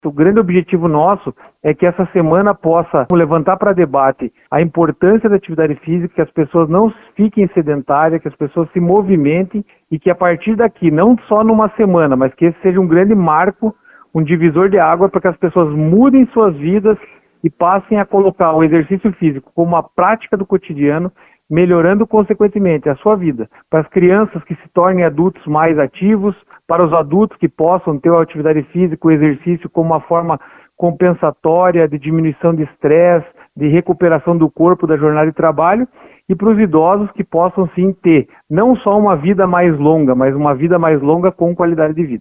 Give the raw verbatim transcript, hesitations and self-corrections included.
O grande objetivo nosso é que essa semana possa levantar para debate a importância da atividade física, que as pessoas não fiquem sedentárias, que as pessoas se movimentem e que a partir daqui, não só numa semana, mas que esse seja um grande marco, um divisor de água para que as pessoas mudem suas vidas e passem a colocar o exercício físico como uma prática do cotidiano, melhorando consequentemente a sua vida. Para as crianças que se tornem adultos mais ativos, para os adultos que possam ter a atividade física, o exercício como uma forma compensatória de diminuição de estresse, de recuperação do corpo da jornada de trabalho, e para os idosos que possam sim ter não só uma vida mais longa, mas uma vida mais longa com qualidade de vida.